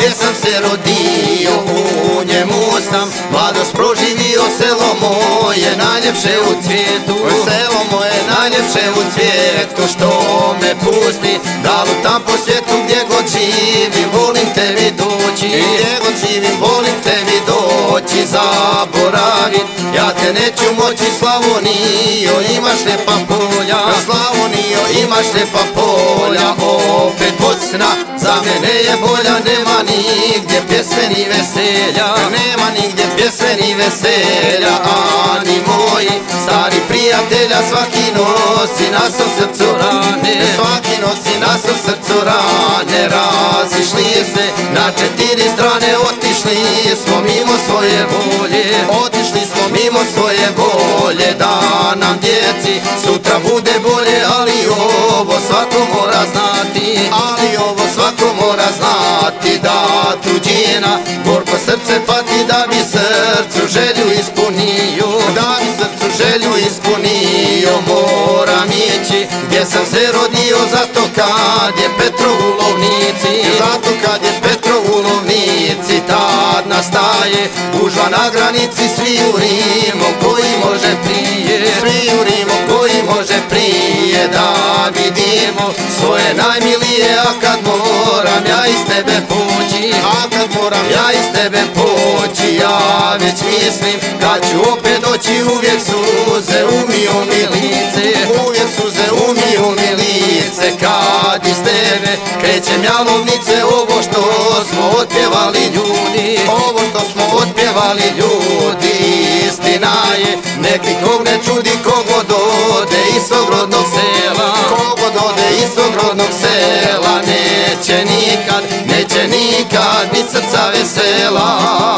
gdje sam se rodio, u njemu sam mladost proživio. Selo moje najljepše u cvijetu, selo moje najljepše u cvijetu, što me pusti da lutam po svijetu. Gdje god živim volim tebi doći, gdje god živim volim tebi doći. Zaboravit ja te neću moći, Slavonijo imaš lijepa polja, Slavonijo imaš lijepa polja. Opet Bosna za mene je bolja, nema nigdje pjesme ni veselja, nema nigdje pjesme ni veselja. Ani moji stari prijatelja svaki nosi na svom srcu rane, svaki nosi na svom srcu rane. Razišli se na 4 strane, otišli smo mimo svoje volje, otišli smo mimo svoje volje. Da nam djeci sutra bude bolje, ali ovo svako mora znati, ali ovo svako mora znati, da tuđina gorko srce pati, da bi srcu želju ispunio, da bi srcu želju ispunio. Moram ići gdje sam se rodio, zato kad je Petrov u Lovnici, zato kad je Petrov u Lovnici, tad nastaje gužva na granici. Svi jurimo koji može prije, svi jurimo koji može prije, da vidimo svoje najmilije. A kad moram ja iz tebe poći, a kad moram ja iz tebe poći, ja već mislim kad ću opet doći. Uvijek suze umiju mi lice, uvijek suze umiju mi lice, kad iz tebe krećem ja Lovnice. Ovo što smo otpjevali ljudi, ovo što smo otpjevali ljudi, istina je, nek nikog ne čudi. Kogod ode iz svog rodnog sela, kogod ode iz svog rodnog sela, neće nikad bit srca vesela.